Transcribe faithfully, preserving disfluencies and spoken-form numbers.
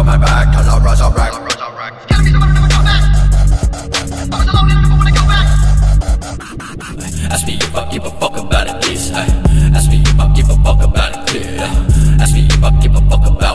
got my back till I resurrect. Gotta be someone who never come back. I was alone and never wanna go back. Ask me if I give a fuck about it, this. Ask me if I give a fuck about it, clear. Ask me if I give a fuck about